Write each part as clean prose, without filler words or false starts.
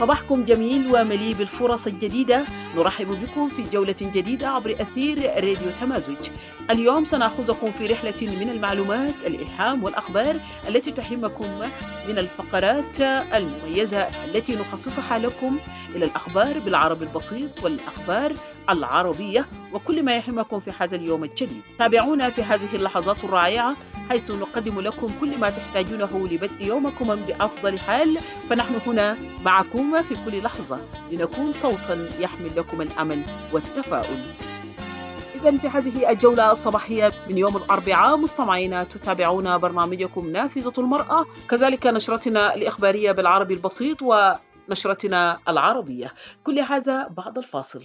صباحكم جميل ومليء بالفرص الجديدة. نرحب بكم في جولة جديدة عبر أثير راديو تمازج. اليوم سنأخذكم في رحلة من المعلومات، الإلهام والأخبار التي تهمكم، من الفقرات المميزة التي نخصصها لكم إلى الأخبار بالعربي البسيط والأخبار العربية وكل ما يهمكم في هذا اليوم الجديد. تابعونا في هذه اللحظات الرائعة حيث نقدم لكم كل ما تحتاجونه لبدء يومكم بأفضل حال، فنحن هنا معكم في كل لحظة لنكون صوتا يحمل لكم الأمل والتفاؤل. إذن في هذه الجولة الصباحية من يوم الأربعاء مستمعينا تتابعون برنامجكم نافذة المرأة، كذلك نشرتنا الإخبارية بالعربي البسيط ونشرتنا العربية، كل هذا بعد الفاصل.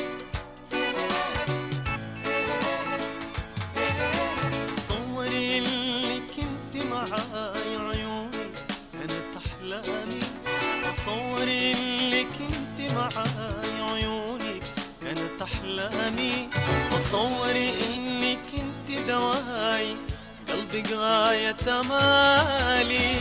صوري اللي كنت معاي عيوني كانت أحلامي، صوري اللي كنت معاي عيوني كانت أحلامي، تصوري إني كنت دواي قلبي غاية أمالي.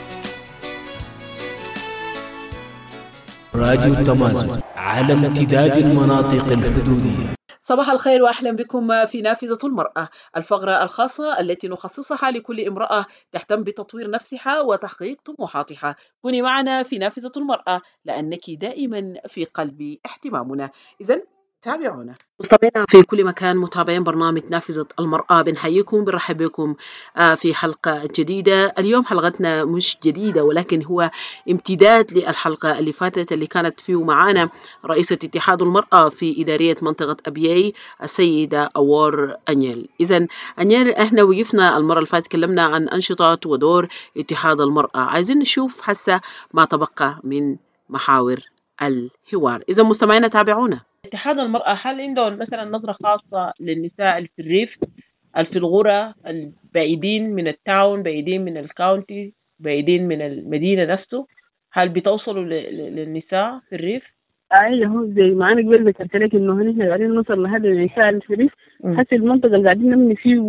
راديو تمازج على امتداد المناطق الحدودية. صباح الخير وأهلا بكم في نافذة المرأة، الفقرة الخاصة التي نخصصها لكل امرأة تهتم بتطوير نفسها وتحقيق طموحاتها. كوني معنا في نافذة المرأة لأنك دائما في قلب اهتمامنا. إذن تابعونا مستمعينا في كل مكان، متابعين برنامج نافذة المرأة، بنحييكم بنرحب بكم في حلقة جديدة. اليوم حلقتنا مش جديدة ولكن هو امتداد للحلقة اللي فاتت اللي كانت فيه معانا رئيسة اتحاد المرأة في إدارية منطقة أبيي السيدة أوار أنيل. إذن أنيل، احنا وقفنا المرة اللي فاتت تكلمنا عن أنشطة ودور اتحاد المرأة، عايزين نشوف هسه ما تبقى من محاور الحوار. إذن مستمعينا تابعونا. اتحاد المرأة هل عندهم مثلا نظرة خاصة للنساء اللي في الريف، اللي في الغرة، البعيدين من التاون، بعيدين من الكاونتي، بعيدين من المدينة نفسه؟ هل بتوصلوا للنساء في الريف؟ هو زي ما انا قبل ذكرت لك انه نحن قاعدين نوصل لهذا النساء اللي في الريف، حتى المنطقة اللي قاعدين نبني فيه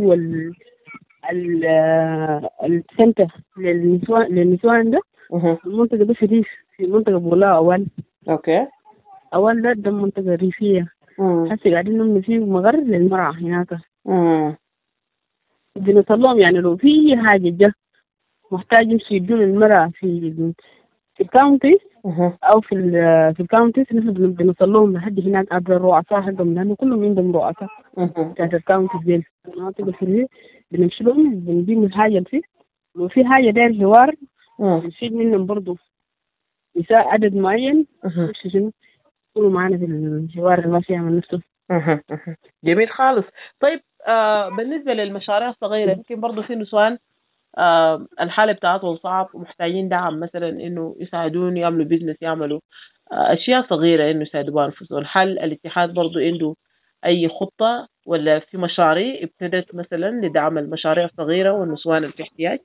السنتر للنسوان ده، المنطقة ده في الريف، في منطقة بولا أول. اوكي. أول ده منطقة ريفية، هسه قاعدين نبني فيه مغر للمرأة هناك. بنوصل لهم يعني لو في حاجة جا محتاج يمشي يدون المرأة في الكاونتي أو في الكاونتي، نحن بنوصل لهم لحد هناك قبل الرؤساء حقهم، لأنه كلهم عندهم رؤساء بتاعت الكاونتي ديل. المناطق في الريف بنمشي لهم بنجيب الحاجة فيه، لو في حاجة داير حوار بنشيل منهم برضو نساء عدد معين شنو يكونوا معنا في الحوار الماشي من نفسه. جميل خالص. طيب بالنسبة للمشاريع الصغيرة، يمكن برضو في نسوان الحالة بتاعتهم صعب ومحتاجين دعم، مثلا إنه يساعدون يعملوا بيزنس، يعملوا أشياء صغيرة إنه يساعدوا أنفسهم. هل الاتحاد برضو عنده أي خطة ولا في مشاريع ابتدت مثلا لدعم المشاريع الصغيرة والنسوان اللي في احتياج؟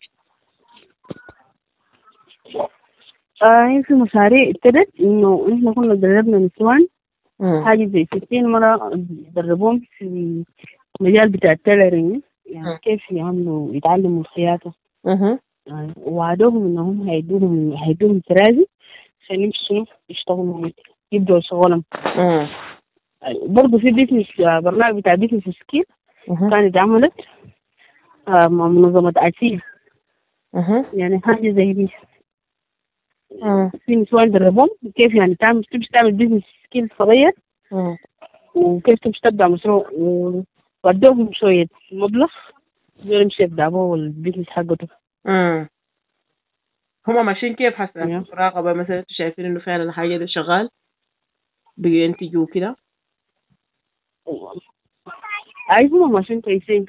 في مشاريع ابتدت إنه إحنا كنا دربنا نسوان حاجة زي 60 مرة، دربوهم في مجال بتاع التيلرينج، يعني كيف يتعلموا الخياطة. وعدوهم إنهم هيدوهم ترازي عشان يمشوا يشتغلوا يبدأوا شغلهم. برضو في بيزنس، برنامج بتاع بيزنس سكيل كانت عملت مع منظمة آسيا، يعني حاجة زي دي. في نسوان دربهم كيف يعني تعمل بيزنس سكيل صغير، وكيف تمشي تبدأ مشروع، وودوهم شوية مبلغ دول مشي يبدأوا البيزنس حقته. هما ماشيين كيف حسنا مراقبة مثلا، شايفين إنه فعلا حاجة ده شغال بينتجوا كده؟ هما ماشيين كويسين.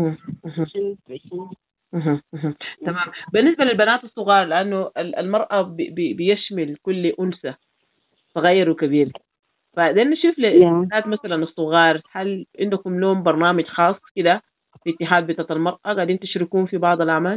تمام. بالنسبة للبنات الصغار، لأنه المرأة بيشمل كل أنثى صغير وكبير، فدين نشوف للبنات مثلا الصغار، هل عندكم لهم برنامج خاص كده في اتحاد بتاعة المرأة قاعدين تشاركون في بعض الأعمال؟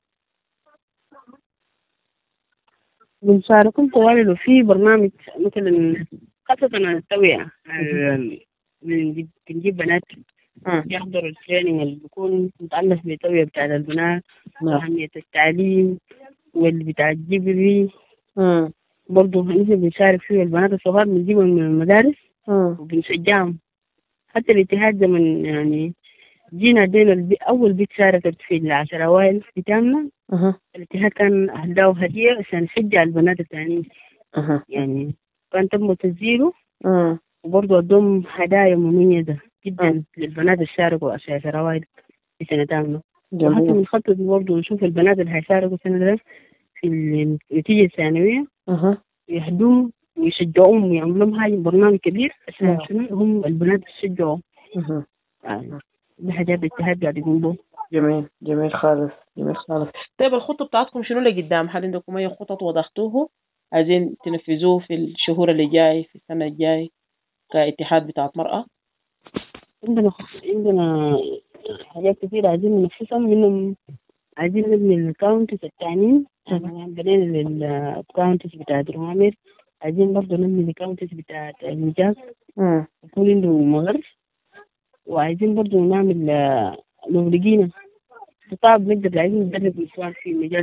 بنشاركون طوال في برنامج مثلا خاصة التوعية، بنجيب بنات يحضروا التريننج اللي بيكون متعلق بالتوعية بتاع البنات وأهمية التعليم واللي بتاع الجبري برضو نحن بنشارك فيه البنات الصغار، بنجيبهم من المدارس وبنشجعهم. حتى الاتحاد زمن يعني جينا دينا أول بيت شاركت في العشر أوائل في تامنا. الاتحاد كان أهداه هدية عشان يشجع البنات الثانيين. يعني كان تم تسجيله وبرضه أدوم هدايا مميزة جدا للبنات اللي شاركوا عشر أوائل في سنة تامنا. وحتى بنخطط برضه نشوف البنات اللي هيشاركوا السنة ده في النتيجة الثانوية يهدوهم ويشجعوهم ويعملوا لهم هاي برنامج كبير عشان هم البنات يشجعوا. دي حاجات الاتحاد قاعد يقوم بها. جميل خالص. طيب الخطة بتاعتكم شنو لقدام؟ هل عندكم أي خطط وضعتوه عايزين تنفذوه في الشهور اللي جاي في السنة الجاي كاتحاد بتاعت مرأة؟ عندنا حاجات كثيرة عايزين ننفذها، منهم عايزين نبني الكاونتس التانيين. بنينا الكاونتس بتاعت روامير، عايزين برضه نبني الكاونتس بتاعت المجاز يكون عنده مغر. وعايزين برضه نعمل لو لقينا خطاب نقدر عايزين ندرب نسوان في المجال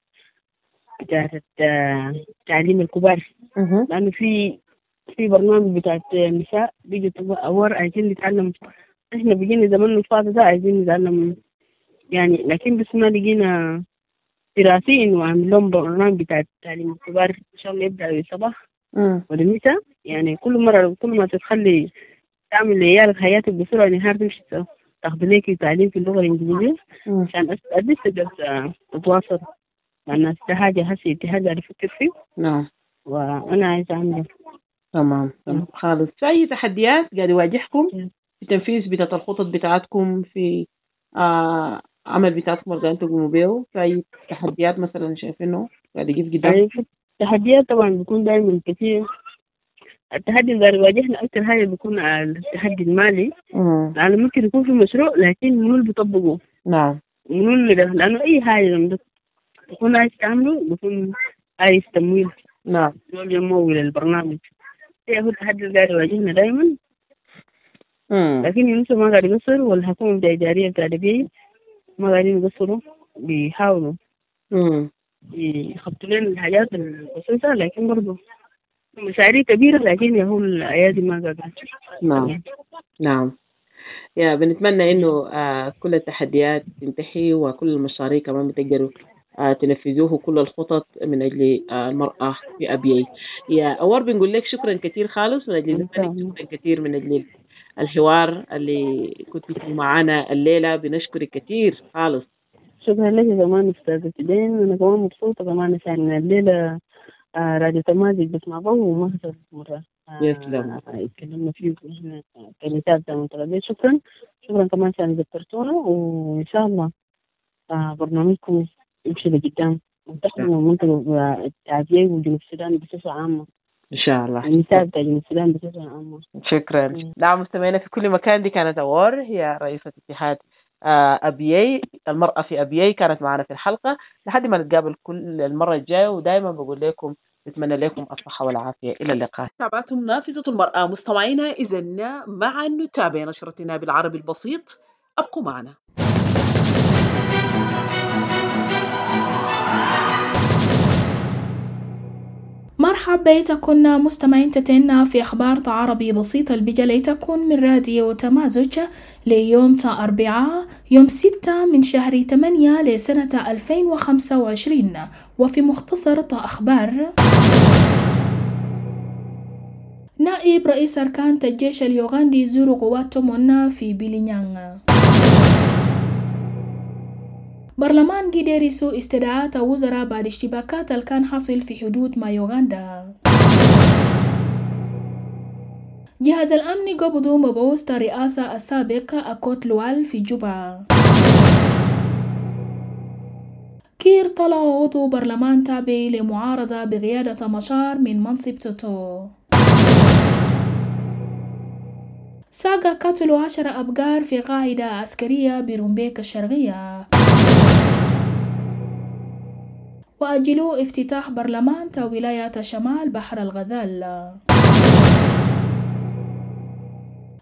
بتاعت تعليم الكبار. لأنه في برنامج بتاعت النساء بيجي أور عايزين نتعلم. إحنا بيجينا زمان الفاضي ده عايزين نتعلم يعني، لكن بس ما لقينا دراسي إنه عامل لهم برنامج بتاعت تعليم الكبار إن شاء الله يبدأ الصباح والنساء. يعني كل ما تتخلي تعمل لعيالك حياتك بسرعة نهار تمشي تاخذ لك تعليم في اللغة الإنجليزية عشان أدرس تقدر تتواصل مع الناس. ده حاجة هسي اتحاد قاعد يفكر فيه. وأنا عايزة أعمله. تمام خالص. في أي تحديات قاعد يواجهكم في تنفيذ بتاعت الخطط بتاعتكم في عمل بتاعتكم اللي أنتم تقوموا بيه؟ في أي تحديات مثلا شايفينه قاعد يجيب قدام؟ التحديات طبعا بيكون دائما كثير. التحدي اللي يواجهنا أكثر حاجة بيكون التحدي المالي. لأنه ممكن يكون في مشروع لكن منو اللي بيطبقه؟ منو اللي لأنه أي حاجة لما تكون عايز تعمله بيكون عايز تمويل. دول يمول البرنامج. هو التحدي اللي يواجهنا دائما. لكن الناس ما قاعد يقصر، والحكومة الإدارية قاعدة بيه ما قاعدين يقصروا، بيحاولوا يخطوا لنا الحاجات البسيطة، لكن برضو مشاريع كبيرة لكن يهو الأيادي ما قاعدة. نعم. يا بنتمنى إنه كل التحديات تنتهي وكل المشاريع كمان بتقدروا تنفذوه كل الخطط من أجل المرأة في أبيي. يا أور بنقول لك شكرا كثير خالص من أجل شكرا كثير من أجل الحوار اللي كنت معنا الليلة. بنشكرك كثير خالص. شكرا لك كمان أستاذة دين. أنا كمان مبسوطة كمان عشان الليلة راديو تمازج بس مع ضوء وما هزر مرة اتكلمنا فيه كنتاب تمام. شكرا كمان عشان ذكرتونا، وإن شاء الله برنامجكم يمشي لقدام وتحموا منطقة التعبية وجنوب السودان بصفة عامة إن شاء الله. النساء بتاع جنوب السودان بصفة عامة. شكرا. نعم مستمعينا في كل مكان، دي كانت أور هي رئيسة اتحاد أبيي المرأة في أبيي، كانت معنا في الحلقة لحد ما نتقابل كل المرة الجاية. ودائما بقول لكم نتمنى لكم الصحة والعافية. إلى اللقاء. تابعتم نافذة المرأة مستمعينا. إذن معا نتابع نشرتنا بالعربي البسيط. أبقوا معنا. مرحبا بكم مستمعين تتنا في أخبار عربي بسيط البجة ليتكن من راديو تمازج ليوم 4 يوم 6 من شهر 8 لسنة 2025. وفي مختصر أخبار: نائب رئيس أركان الجيش اليوغندي يزور قوات تومون في بيلينيانغ. برلمان قدر يسوء استدعاء وزراء بعد اشتباكات اللي كان حاصل في حدود مع يوغندا. جهاز الأمن قبضوا مبعوث الرئاسة السابق أكوت لوال في جوبا. كير طلع عضو برلمان تابع لمعارضة بقيادة مشار من منصب توتو. ساقا قتلوا 10 أبقار في قاعدة عسكرية برومبيك الشرقية. وأجلوا افتتاح برلمان ولاية شمال بحر الغزال.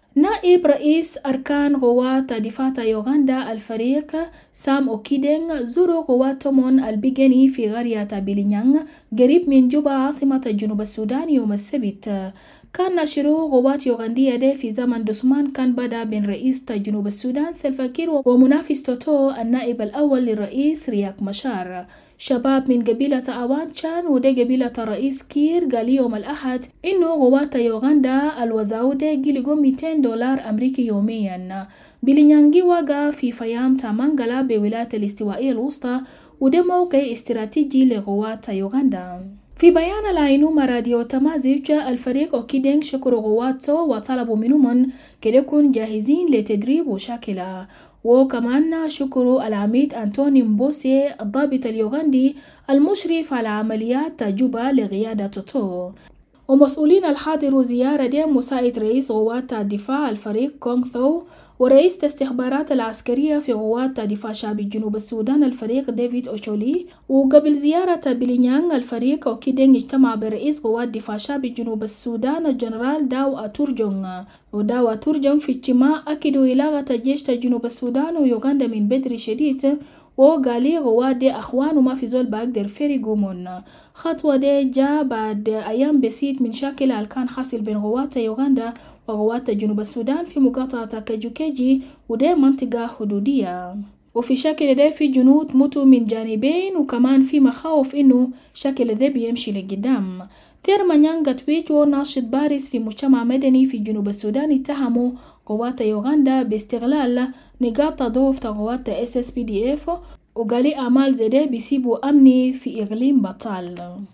نائب رئيس أركان قوات دفاع يوغندا الفريق سام أوكيدين زوروا قوات تومون البيجني في قرية بيلينيانغ قريب من جوبا عاصمة جنوب السودان يوم السبت. كان نشروا قوات يوغندية ده في زمن دسمان كان بدأ بين رئيس جنوب السودان سلفا كير ومنافس توتو النائب الأول للرئيس رياك مشار. شباب من قبيلة أوان تشان وده قبيلة رئيس كير قال يوم الأحد إنه قوات يوغندا الوزاودة جيلقوا $200 أمريكي يوميا. بيلينيانغي وقع في فيام تامانغالا بولاية الاستوائية الوسطى وده موقع استراتيجي لقوات يوغندا. في بيان لاينوما راديو تمازيج الفريق أوكيدين شكروا قواته وطلبوا منهم كده يكون جاهزين لتدريب وشاكلة. وكمان شكروا العميد أنتوني مبوسي الضابط اليوغندي المشرف على عمليات جوبا لقيادة توتو. ومسؤولين الحاضروا زيارة دي مساعد رئيس قوات الدفاع الفريق كونغ ثو ورئيس الاستخبارات العسكرية في قوات دفاع شعبي جنوب السودان الفريق ديفيد أوشولي. وقبل زيارة بيلينيانغ الفريق أوكيدين اجتمع برئيس قوات دفاع شعبي جنوب السودان الجنرال داو أتورجون. وداو أتورجون في اجتماع أكدوا علاقة الجيش جنوب السودان ويوغندا من بدري شديد وقالي قوات دي أخوان وما في زول بقدر فريقومون. خطوة دي جاء بعد أيام بسيط من شاكل اللي كان حاصل بين قوات يوغندا وقوات جنوب السودان في مقاطعة كاجوكيجي ودي منطقة حدودية. وفي شكل ده في جنود موتوا من جانبين وكمان في مخاوف إنه شكل ده بيمشي لقدام. تيرما نيانغ تويج وناشط بارز في مجتمع مدني في جنوب السودان اتهموا قوات يوغندا باستغلال نقاط ضعف قوات SSPDF وقالي أعمال زي ده بيسيبوا أمني في إقليم بطال.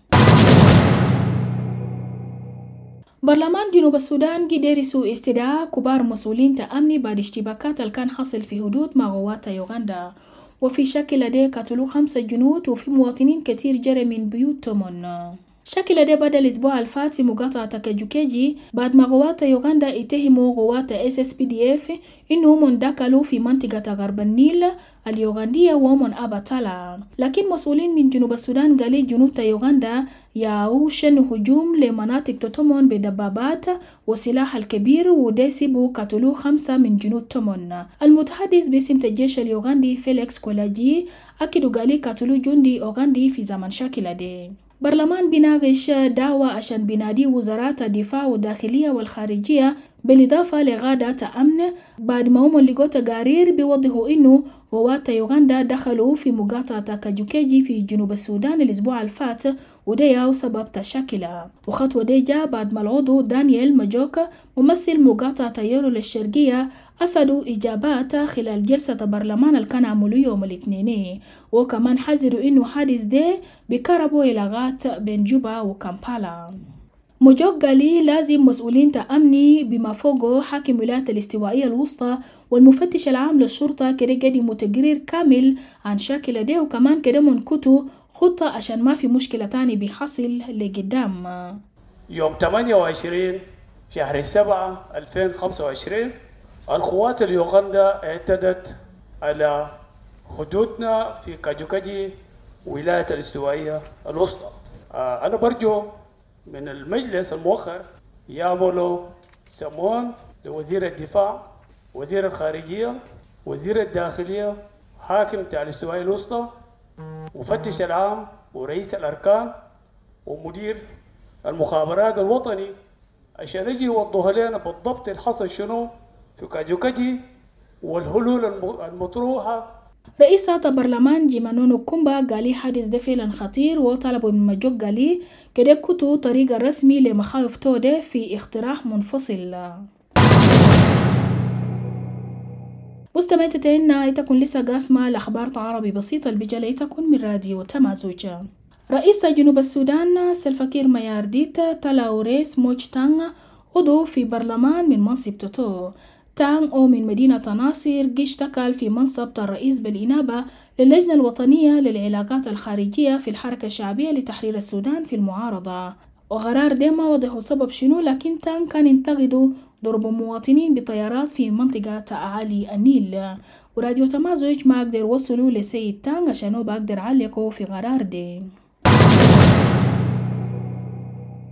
برلمان جنوب السودان قدرسوا استدعاء كبار مسؤولين تأمني بعد اشتباكات اللي كان حصل في حدود مع قوات يوغندا. وفي شكل ده قتلوا 5 جنود وفي مواطنين كتير جرى من بيوتهم. شكل ده بدأ الأسبوع الفات في مقاطعة كاجوكيجي بعد ما قوات يوغندا اتهموا قوات SSPDF إنهم اندكلوا في منطقة غرب النيل اليوغندية ومن أبطالا. لكن مسؤولين من جنوب السودان قالوا جنوب يوغندا يعوشن هجوم لمناطق توتومون بدبابات وسلاح الكبير وديسبوا قتلوا 5 من جنود تومون. المتحدث باسم الجيش اليوغندي فيليكس كولاجي أكدوا قالوا قتلوا جندي أوغندي في زمن شاكلة دي. برلمان بيناقش دعوة عشان بينادي وزارات الدفاع والداخلية والخارجية بالإضافة لغادة أمن بعد ما هم لقوا تقارير بيوضحوا إنه قوات يوغندا دخلوا في مقاطعة كاجوكيجي في جنوب السودان الأسبوع الفات وده سبب تشكيلها. وخطوة دي جاء بعد ما العضو دانيال ماجوك ممثل مقاطعة يورول الشرقية أسدوا إجابات خلال جلسة برلمان اللي كان عملوا يوم الاثنين. وكمان حذروا إنه حادث ده بيقربوا علاقات بين جوبا وكامبالا. مجوك قالي لازم مسؤولين تأمني بما فوقه حاكم ولاية الاستوائية الوسطى والمفتش العام للشرطة كده قدموا تقرير كامل عن شاكلة ده وكمان كده منكتوا خطة عشان ما في مشكلة تاني بيحصل لقدام. يوم 28 شهر 7 2025 القوات اليوغندا اعتدت على حدودنا في كاجوكاجي ولاية الاستوائية الوسطى. أنا برجو من المجلس المؤخر يعملوا سمون لوزير الدفاع، وزير الخارجية، وزير الداخلية، حاكم بتاع الاستوائية الوسطى، مفتش العام، ورئيس الأركان، ومدير المخابرات الوطني عشان يجي يوضحوا لنا بالضبط الحصل شنو في كاجوكاجي والحلول المطروحة. رئيسة برلمان جيمانونو كومبا قالي حادث ده فعلا خطير وطلبوا من مجوك قالي كده كتو طريقة رسمي لمخاوف تودة في اقتراح منفصل. مستمعين تكون لسه قاسمة لأخبار عربي بسيطة البجالة تكون من راديو تمازوج. رئيس جنوب السودان سلفا كير ميارديت تلاوريس موج تانغ عضو في برلمان من منصب توتو. تانغ أو من مدينة ناصر اشتكل في منصب الرئيس بالإنابة للجنة الوطنية للعلاقات الخارجية في الحركة الشعبية لتحرير السودان في المعارضة. وقرار ده ما وضحوا سبب شنو لكن تانغ كان ينتقدوا ضرب مواطنين بطيارات في منطقة أعالي النيل. وراديو تمازوج ما قدر وصلوا لسيد تانغ عشانو بقدر علقوا في قرار ده.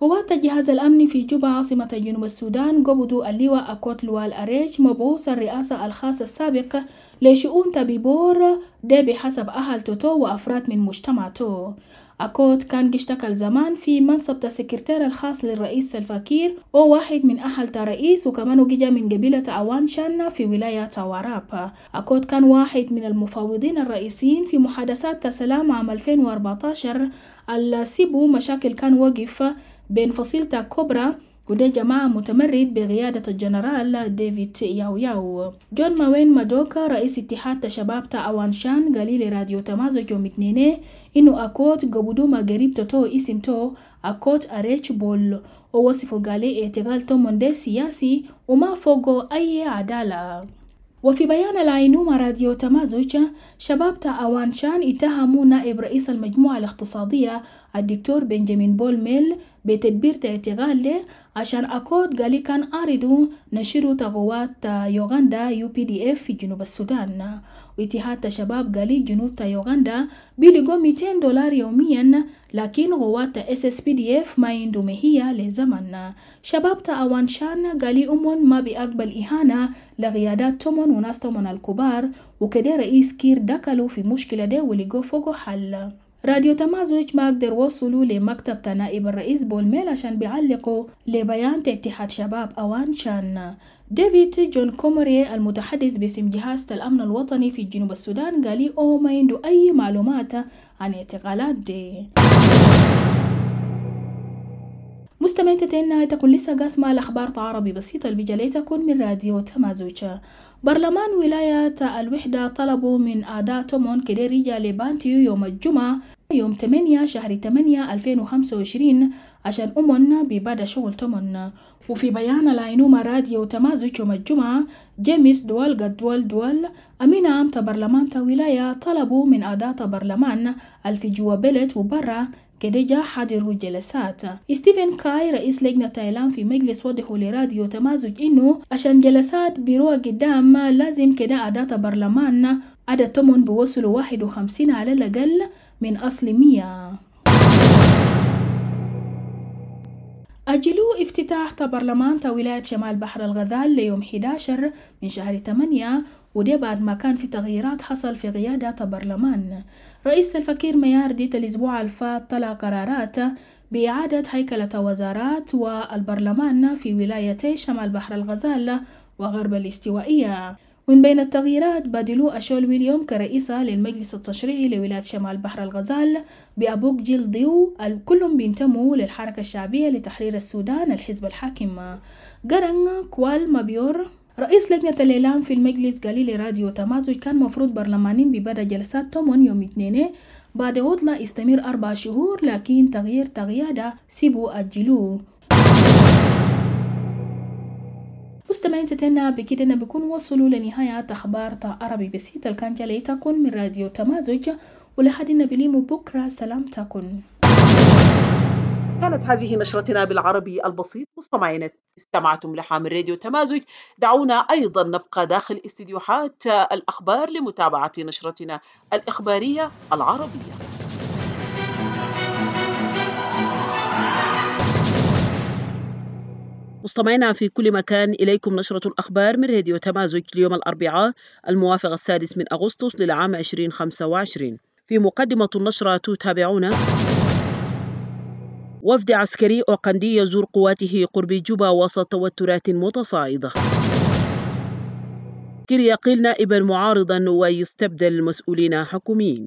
قوات الجهاز الأمني في جوبا عاصمة جنوب السودان قبضوا اللواء أكوت لوال أريج مبعوث الرئاسة الخاص السابق لشؤون تبيبور ده بحسب أهل توتو وأفراد من مجتمعته. أكوت كان اشتغل زمان في منصب السكرتير الخاص للرئيس الفكير وواحد من أهل رئيس وكمان جا من قبيلة أوان شان في ولاية واراب. أكوت كان واحد من المفاوضين الرئيسيين في محادثات السلام عام 2014 السيبو مشاكل كان وقف بين فصيلة كوبرا وده جماعة متمرد بقيادة الجنرال ديفيد ياو. جون ماوين مادوكا رئيس اتحاد شباب أوانشان قال لراديو تمازج يوم اثنين إنه أكوت قبضوا ما قريب تو اسم تو أكوت أريج بول ووصفوا قال اعتقال تومون ده سياسي وما فوقه أي عدالة. وفي بيان العينومة راديو تمازج شباب أوانشان اتهموا نائب رئيس المجموعة الاقتصادية الدكتور بنجامين بول ميل بتدبير اعتقال له عشان أكوت قالي كان أريدوا نشروا قوات يوغندا UPDF في جنوب السودان. واتحاد شباب قالي جنود يوغندا بيلقوا $200 يوميا لكن قوات SSPDF ما يندو مهية لزمن. شباب أوانشان قالي ما بيقبل إهانة لقيادات تومون وناس تومون الكبار وكده رئيس كير دكلوا في مشكلة ده ولقوا فوقه حل. راديو تمازج ما قدر وصلوا لمكتب نائب الرئيس بولميل عشان بيعلقوا لبيان اتحاد شباب أوانشان. ديفيد جون كوموري المتحدث باسم جهاز الأمن الوطني في جنوب السودان قال ما عنده أي معلومات عن اعتقالات دي. مستمعين تتنا تكون لسه قاسمة الأخبار عربي بسيطة اللي بجليتكم من راديو تمازج. برلمان ولاية الوحدة طلبوا من أعضاء تومون كده رجال بانتيو يوم الجمعة يوم 8 شهر 8 2025 عشان ببدا شغل تومون. وفي بيان العينومة راديو تمازج يوم الجمعة جيمس دوال أمين عام برلمان ولاية طلبوا من أعضاء برلمان الفي جوا بلد وبرا كده جا حضروا جلسات. ستيفن كاي رئيس لجنة إعلام في مجلس وضحوا لراديو تمازج إنه عشان جلسات بيروها قدام لازم كده أعضاء برلمان عدد تومون بوصلوا 51 على الأقل من أصل 100. أجلوا افتتاح برلمان ولاية شمال بحر الغزال ليوم 11 من شهر 8 وده بعد ما كان في تغييرات حصل في قيادة برلمان. رئيس الفكير ميارديت الأسبوع الفات طلع قرارات بإعادة هيكلة وزارات والبرلمان في ولايتي شمال بحر الغزال وغرب الاستوائية. ومن بين التغييرات بدلوا أشول ويليام كرئيسة للمجلس التشريعي لولاية شمال بحر الغزال بأبوك جيل ديو الكلهم بينتموا للحركة الشعبية لتحرير السودان الحزب الحاكم. قرن كوال مابيور رئيس لجنة الإعلام في المجلس قال لراديو تمازج كان مفروض برلمانين ببدأ جلسات تومون يوم 2 بعد عطلة يستمر 4 شهور لكن تغيير قيادة سيبوا أجلوه. مستمعين تتنا بكده بكون وصلوا لنهاية أخبار عربي بسيطة اللي كان جليتكم من راديو تمازج ولحد بليمو بكرة سلامتكم. كانت هذه نشرتنا بالعربي البسيط. مستمعين استمعتم لها من راديو تمازج. دعونا أيضا نبقى داخل استديوهات الأخبار لمتابعة نشرتنا الإخبارية العربية. مستمعينا في كل مكان، إليكم نشرة الأخبار من راديو تمازج ليوم الأربعاء الموافق 6 من أغسطس للعام 2025. في مقدمة النشرة تتابعون: وفد عسكري أوغندي يزور قواته قرب جوبا وسط توترات متصاعدة. كير يقيل نائبا معارضا ويستبدل مسؤولين حكوميين.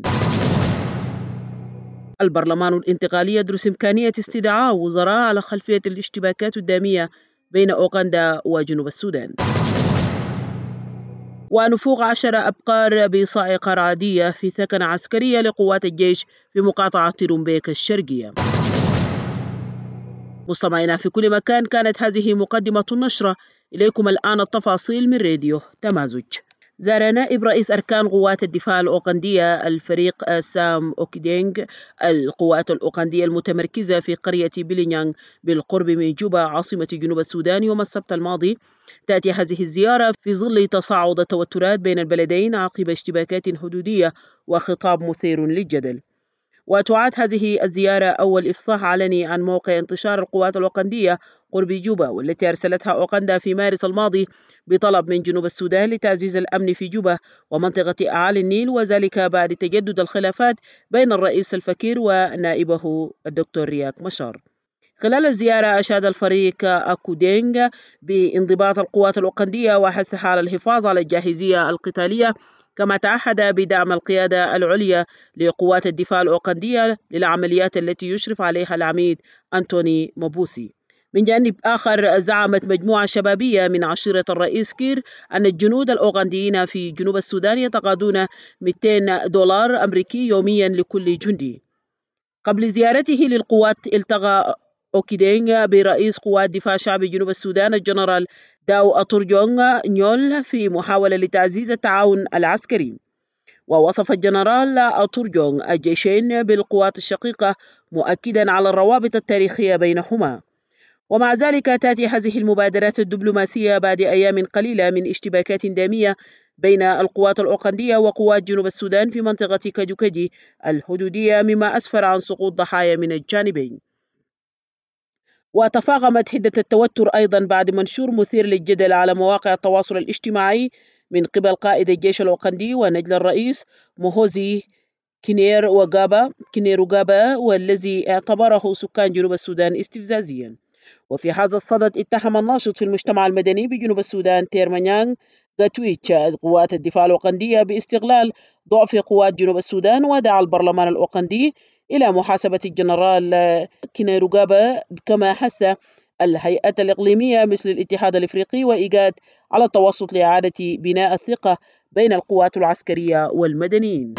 البرلمان الانتقالي يدرس إمكانية استدعاء وزراء على خلفية الاشتباكات الدامية بين أوغندا وجنوب السودان. ونفوق 10 أبقار بصاعقة رعدية في ثكنة عسكرية لقوات الجيش في مقاطعة رومبيك الشرقية. مستمعينا في كل مكان، كانت هذه مقدمة النشرة. إليكم الآن التفاصيل من راديو تمازج. زار نائب رئيس أركان قوات الدفاع الأوغندية الفريق سام أوكيدينغ القوات الأوغندية المتمركزة في قرية بيلينيانغ بالقرب من جوبا عاصمة جنوب السودان يوم السبت الماضي. تأتي هذه الزيارة في ظل تصاعد التوترات بين البلدين عقب اشتباكات حدودية وخطاب مثير للجدل. وتعد هذه الزيارة أول إفصاح علني عن موقع انتشار القوات الأوغندية قرب جوبا، والتي أرسلتها أوغندا في مارس الماضي بطلب من جنوب السودان لتعزيز الأمن في جوبا ومنطقة أعالي النيل، وذلك بعد تجدد الخلافات بين الرئيس سلفا كير ونائبه الدكتور رياك مشار. خلال الزيارة أشاد الفريق أكودينغ بانضباط القوات الأوغندية وحثها على الحفاظ على الجاهزية القتالية، كما تعهد بدعم القيادة العليا لقوات الدفاع الأوغندية للعمليات التي يشرف عليها العميد أنتوني مبوسي. من جانب آخر، زعمت مجموعة شبابية من عشيرة الرئيس كير أن الجنود الأوغنديين في جنوب السودان يتقاضون $200 أمريكي يوميا لكل جندي. قبل زيارته للقوات التقى أوكيدينغ برئيس قوات دفاع شعب جنوب السودان الجنرال داو أتورجونغ نيول في محاولة لتعزيز التعاون العسكري. ووصف الجنرال أتورجونغ الجيشين بالقوات الشقيقة، مؤكدا على الروابط التاريخية بينهما. ومع ذلك تأتي هذه المبادرات الدبلوماسية بعد أيام قليلة من اشتباكات دامية بين القوات الأوغندية وقوات جنوب السودان في منطقة كاجوكاجي الحدودية، مما أسفر عن سقوط ضحايا من الجانبين. وتفاقمت حدة التوتر أيضا بعد منشور مثير للجدل على مواقع التواصل الاجتماعي من قبل قائد الجيش الأوغندي ونجل الرئيس موهوزي كينيروغابا، والذي اعتبره سكان جنوب السودان استفزازيا. وفي هذا الصدد اتهم الناشط في المجتمع المدني بجنوب السودان تيرمانيانغ غاتويتش قوات الدفاع الأوغندية باستغلال ضعف قوات جنوب السودان، ودعا البرلمان الأوغندي إلى محاسبة الجنرال كينيروغابا، كما حث الهيئات الإقليمية مثل الاتحاد الإفريقي وإيجاد على التوسط لإعادة بناء الثقة بين القوات العسكرية والمدنيين.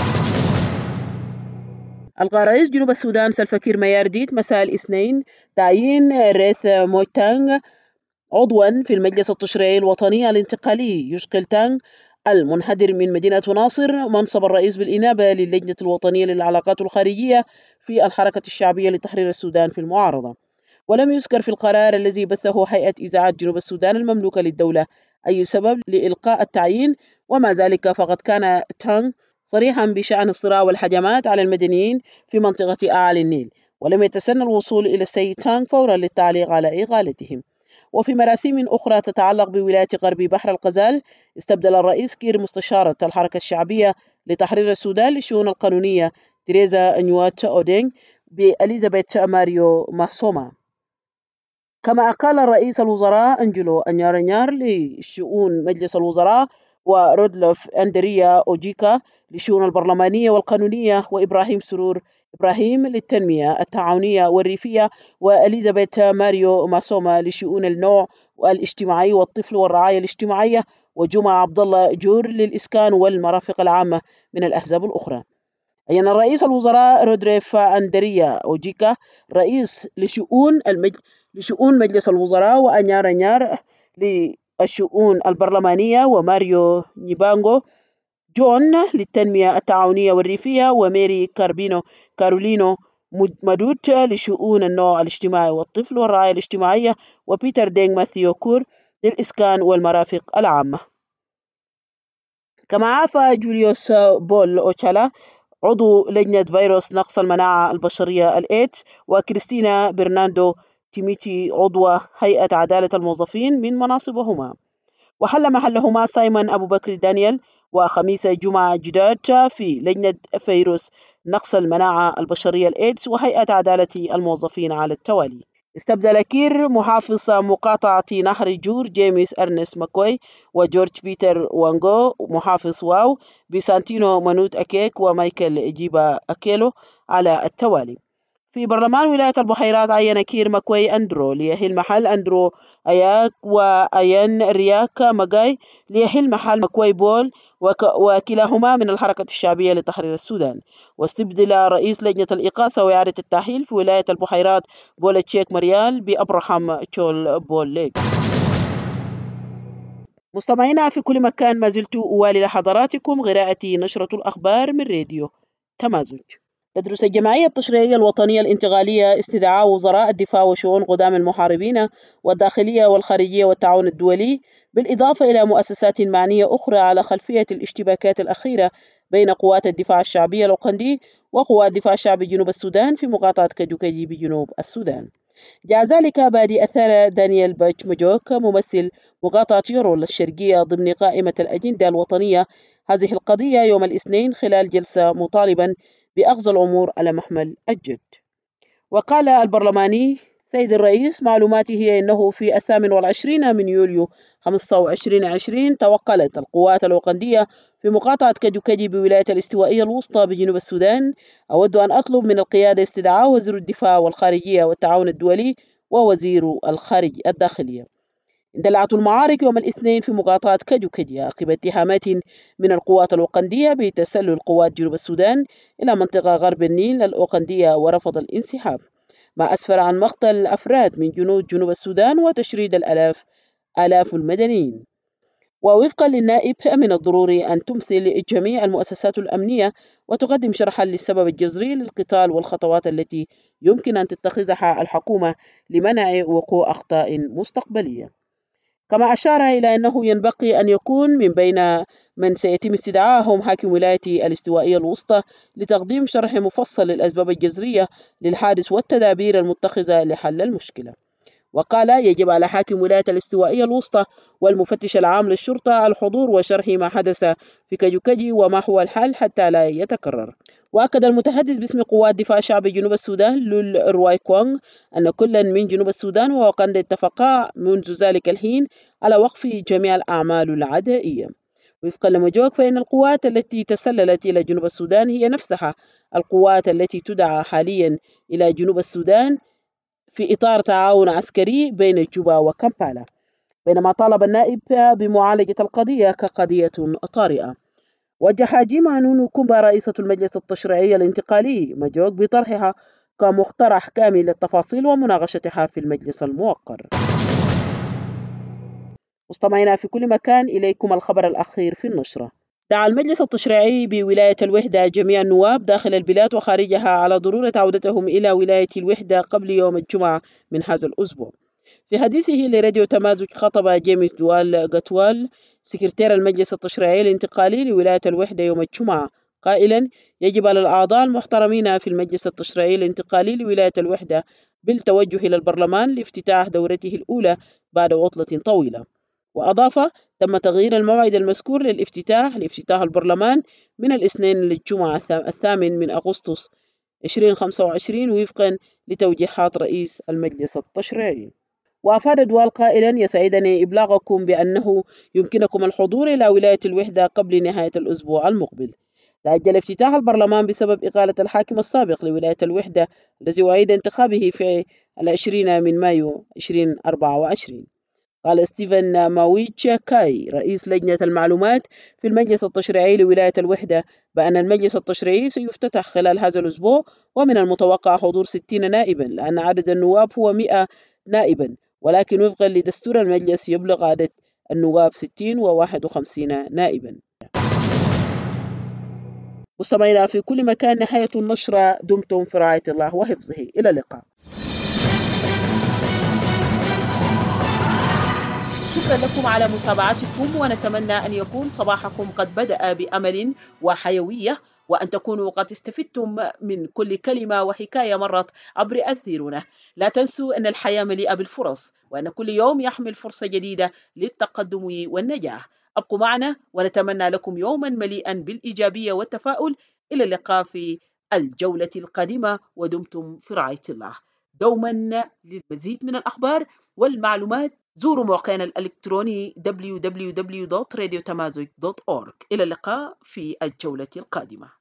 ألغى رئيس جنوب السودان سلفا كير ميارديت مساء الاثنين تعيين ريث مويتانغ عضوا في المجلس التشريعي الوطني الانتقالي. يشغل تانغ المنحدر من مدينة ناصر منصب الرئيس بالإنابة للجنة الوطنية للعلاقات الخارجية في الحركة الشعبية لتحرير السودان في المعارضة. ولم يذكر في القرار الذي بثه هيئة إذاعة جنوب السودان المملوكة للدولة أي سبب لإلقاء التعيين، ومع ذلك فقد كان تانغ صريحا بشأن الصراع والهجمات على المدنيين في منطقة أعالي النيل، ولم يتسنى الوصول إلى السيد تانغ فورا للتعليق على إغالتهم. وفي مراسيم أخرى تتعلق بولاية غرب بحر الغزال، استبدل الرئيس كير مستشارة الحركة الشعبية لتحرير السودان للشؤون القانونية تيريزا نيوات أودينغ بإليزابيث ماريو ماسوما. كما أقال رئيس الوزراء أنجلو أنيار لشؤون مجلس الوزراء، ورودلف أندريا أوجيكا للشؤون البرلمانية والقانونية، وإبراهيم سرور إبراهيم للتنمية التعاونية والريفية، وإليزابيث ماريو ماسوما لشؤون النوع والاجتماعي والطفل والرعاية الاجتماعية، وجمعة عبد الله جور للإسكان والمرافق العامة من الأحزاب الأخرى. أين رئيس الوزراء رودريف أندريا أوجيكا رئيس لشؤون مجلس الوزراء، وأنيار للشؤون البرلمانية، وماريو نيبانغو جون للتنمية التعاونية والريفية، وميري كارولينو مدوت لشؤون النوع الاجتماعي والطفل والرعاية الاجتماعية، وبيتر دينغ ماثيو كور للإسكان والمرافق العامة. كما عافى جوليوس بول أوتشالا عضو لجنة فيروس نقص المناعة البشرية الإيدز، وكريستينا برناندو تيميتي عضو هيئة عدالة الموظفين من مناصبهما، وحل محلهما سايمون أبو بكر دانيال وخميسة جمعة جداد في لجنة فيروس نقص المناعة البشرية الإيدز وهيئة عدالة الموظفين على التوالي. استبدل كير محافظ مقاطعة نهر جور جيمس أرنست ماكوي وجورج بيتر وانغو محافظ واو بسانتينو مانوت أكيك ومايكل جيبا أكيلو على التوالي. في برلمان ولاية البحيرات عين كير ماكوي أندرو ليحل محل أندرو أياك، وأين رياك ماغاي ليحل محل ماكوي بول، وكلاهما من الحركة الشعبية لتحرير السودان. واستبدل رئيس لجنة الإقاصة وإعادة التأهيل في ولاية البحيرات بول تشيك مريال بأبراهام تشول بول ليك. مستمعينا في كل مكان، ما زلت أوالي لحضراتكم قراءة نشرة الأخبار من راديو تمازج. تدرس الجمعية التشريعية الوطنية الانتقالية استدعاء وزراء الدفاع وشؤون قدام المحاربين والداخلية والخارجية والتعاون الدولي، بالإضافة إلى مؤسسات معنية أخرى، على خلفية الاشتباكات الأخيرة بين قوات الدفاع الشعبي الأوغندي وقوات الدفاع الشعبي جنوب السودان في مقاطعة كاجوكاجي بجنوب السودان. جاء ذلك بعد أثار دانيال باتش مجوك ممثل مقاطعة يورول الشرقية ضمن قائمة الأجندة الوطنية هذه القضية يوم الاثنين خلال جلسة، مطالبا بأخذ الأمور على محمل الجد. وقال البرلماني سيد الرئيس: معلوماتي هي أنه في 28 من يوليو 2020 توقلت القوات الأوغندية في مقاطعة كاجوكاجي بولاية الاستوائية الوسطى بجنوب السودان. أود أن أطلب من القيادة استدعاء وزير الدفاع والخارجية والتعاون الدولي ووزير الداخلية. اندلعت المعارك يوم الاثنين في مقاطعة كاجوكاجي عقب اتهامات من القوات الأوغندية بتسلل قوات جنوب السودان إلى منطقة غرب النيل الأوغندية ورفض الانسحاب، ما أسفر عن مقتل أفراد من جنوب السودان وتشريد آلاف المدنيين. ووفقا للنائب، من الضروري أن تمثل جميع المؤسسات الأمنية وتقدم شرحا للسبب الجذري للقتال والخطوات التي يمكن أن تتخذها الحكومة لمنع وقوع أخطاء مستقبلية. كما أشار إلى أنه ينبغي أن يكون من بين من سيتم استدعائهم حاكم ولاية الاستوائية الوسطى لتقديم شرح مفصل للأسباب الجذرية للحادث والتدابير المتخذة لحل المشكلة. وقال: يجب على حاكم ولاية الاستوائية الوسطى والمفتش العام للشرطة الحضور وشرح ما حدث في كاجوكاجي وما هو الحل حتى لا يتكرر. وأكد المتحدث باسم قوات دفاع شعبي جنوب السودان لول رواي كونغ أن كل من جنوب السودان وأوغندا اتفقا منذ ذلك الحين على وقف جميع الأعمال العدائية. وفقا لمجوك، فإن القوات التي تسللت إلى جنوب السودان هي نفسها القوات التي تدعى حاليا إلى جنوب السودان في إطار تعاون عسكري بين جوبا وكامبالا، بينما طالب النائب بمعالجة القضية كقضية طارئة. وجه جيما نونو كومبا رئيسة المجلس التشريعي الانتقالي مجوك بطرحها كمقترح كامل التفاصيل ومناقشتها في المجلس الموقر. مستمعينا في كل مكان، إليكم الخبر الأخير في النشرة. دعا المجلس التشريعي بولاية الوحدة جميع النواب داخل البلاد وخارجها على ضرورة عودتهم إلى ولاية الوحدة قبل يوم الجمعة من هذا الأسبوع. في حديثه لراديو تمازج، خطب جيمس دوال غاتوال سكرتير المجلس التشريعي الانتقالي لولاية الوحدة يوم الجمعة قائلا: يجب على الأعضاء المحترمين في المجلس التشريعي الانتقالي لولاية الوحدة بالتوجه إلى البرلمان لافتتاح دورته الأولى بعد عطلة طويلة. وأضاف: تم تغيير الموعد المذكور لافتتاح البرلمان من الاثنين للجمعة 8 أغسطس 2025 وفقا لتوجيهات رئيس المجلس التشريعي. وأفاد دوال قائلا: يسعدني إبلاغكم بأنه يمكنكم الحضور إلى ولاية الوحدة قبل نهاية الأسبوع المقبل. تأجل افتتاح البرلمان بسبب إقالة الحاكم السابق لولاية الوحدة الذي أعيد انتخابه في 20 من مايو 2024. قال ستيفن ماويتش كاي رئيس لجنة المعلومات في المجلس التشريعي لولاية الوحدة بأن المجلس التشريعي سيفتتح خلال هذا الأسبوع، ومن المتوقع حضور 60 نائبا لأن عدد النواب هو 100 نائبا، ولكن وفقا لدستور المجلس يبلغ عدد النواب 60 و51 نائبا. مستمعينا في كل مكان، نهاية النشرة. دمتم في رعاية الله وحفظه. إلى اللقاء. شكرا لكم على متابعتكم، ونتمنى أن يكون صباحكم قد بدأ بأمل وحيوية، وأن تكونوا قد استفدتم من كل كلمة وحكاية مرت عبر أثيرنا. لا تنسوا أن الحياة مليئة بالفرص، وأن كل يوم يحمل فرصة جديدة للتقدم والنجاح. أبقوا معنا ونتمنى لكم يوما مليئا بالإيجابية والتفاؤل. إلى اللقاء في الجولة القادمة، ودمتم في رعاية الله. دوما للمزيد من الأخبار والمعلومات زوروا موقعنا الإلكتروني www.radiotamazig.org. إلى اللقاء في الجولة القادمة.